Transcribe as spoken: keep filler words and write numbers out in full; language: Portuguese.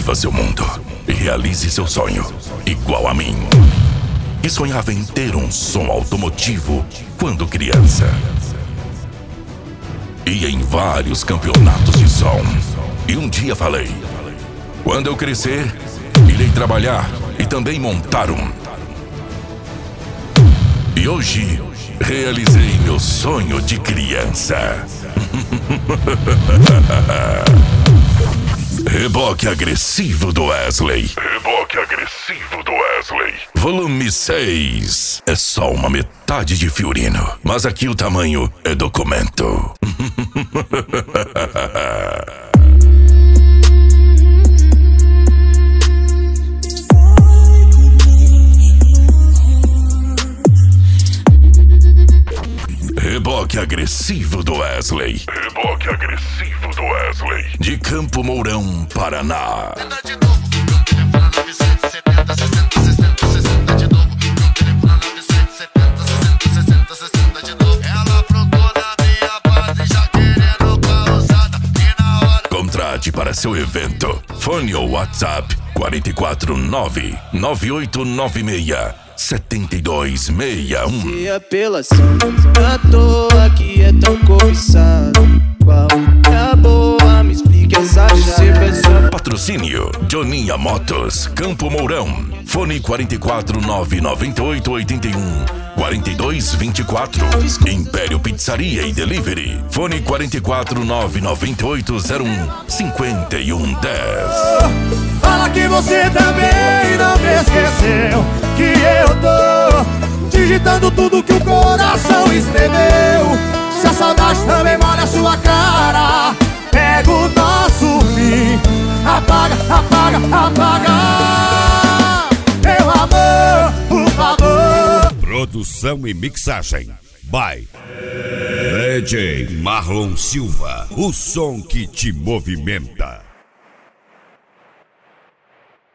Viva seu mundo e realize seu sonho, igual a mim. Que sonhava em ter um som automotivo quando criança. Ia em vários campeonatos de som. E um dia falei: quando eu crescer, irei trabalhar e também montar um. E hoje, realizei meu sonho de criança. Reboque agressivo do Wesley. Reboque agressivo do Wesley. Volume seis. É só uma metade de Fiorino, mas aqui o tamanho é documento. Reboque agressivo do Wesley. Reboque agressivo do Wesley. De Campo Mourão, Paraná. Contrate para seu evento. Fone ou WhatsApp quatro quatro nove, nove oito nove seis, sete dois seis um. Se apelação à toa que é tão cobiçado, qual é a boa? Me explique essa chave. Patrocínio Joninha Motos, Campo Mourão. Fone quatro quatro nove, nove oito oito um, quatro dois dois quatro. Império Pizzaria e Delivery. Fone quatro quatro nove, nove oito zero um, cinco um um zero. Fala que você também não me esqueceu, que eu tô digitando tudo que o coração escreveu. Se a saudade também molha a sua cara, pega o nosso fim, apaga, apaga, apaga. Meu amor, por favor. Produção e mixagem by D J Marlon Silva. O som que te movimenta.